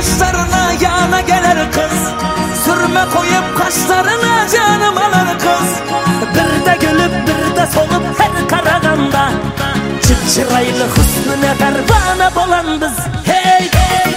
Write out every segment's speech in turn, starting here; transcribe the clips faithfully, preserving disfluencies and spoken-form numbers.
başlarına yana gelir kız. Sürme koyup kaşlarına canım alır kız. Bir de gülüp bir de solup her karaganda çıpçıraylı husnüne pervane bolan biz. Hey hey.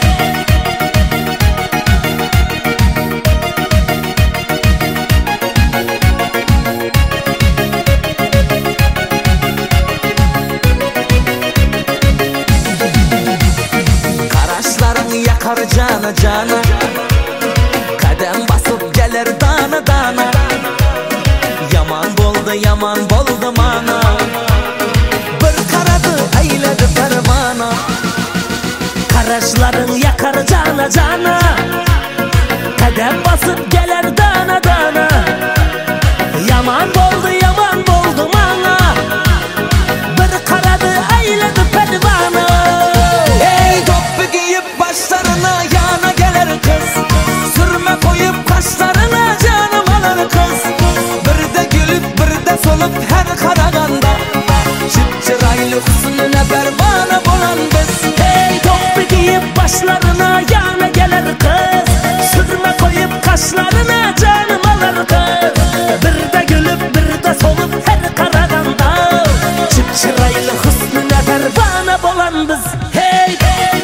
Karaşların yakar cana cana, kadem basıp gelir dana dana. Yaman boldu yaman boldu mana, bir karadı eyledi pervana. Karaşların yakar cana cana, kadem basıp gelir dana dana. Yaman boldu yaman boldu mana, bir karadı eyledi pervana. Ey toplu giyip başlarına yana gelir kız. Sürme koyup kaşlarına canım alır kız. Bir de gülüp bir de solup her karaganda çıpçıraylı husnüne pervane bolan biz. Hey toplu giyip başlarına yana gelir kız. Sürme koyup kaşlarına canım alır kız. Bir de gülüp bir de solup her karaganda çıpçıraylı husnüne pervane bolan biz. Hey hey.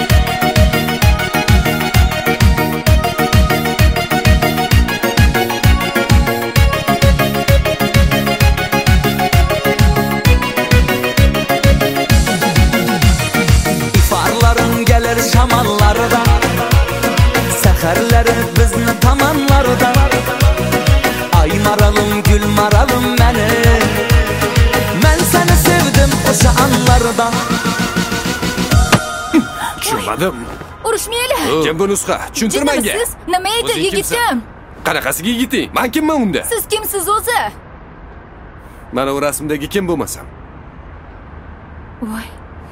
İfarların gelir şamanlarda, seherleri bizni tamanlarda. Ay maralım gül maralım beni, ben seni sevdim o'sha anlarda. Tushunmadim. Urushmaylik. Kim bu nusxa? Tushuntir menga. Siz nima edi O'zing kimsan? yigitim? Qanaqasiga yigiting? Men kimman unda? Siz kimsiz o'zi? Mana u rasmdagi kim bo'lmasam? Voy.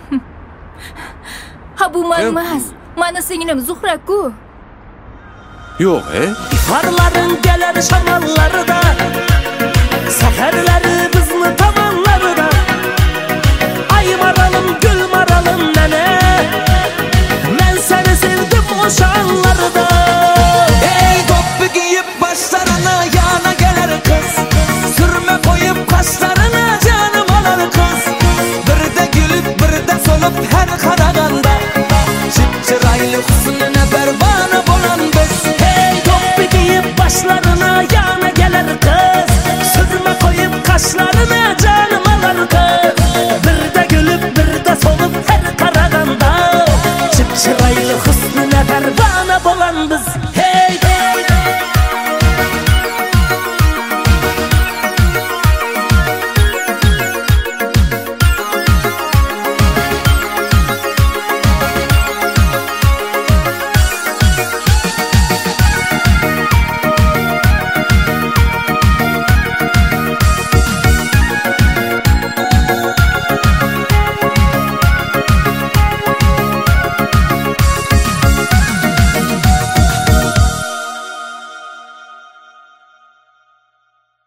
Ha bu men emas. Mani singlim Zuhra-ku. Yo'q, e? İfarların gelir şamanlarda, seherleri bizni tamanlarda. Ay maralım gül maralım nene, ben seni sevdim o'sha anlarda. Ey toplu giyip başlarına yana gelir kız. Sürme koyup kaşlarına canım alır kız. Bir de gülüp bir de solup her karaganda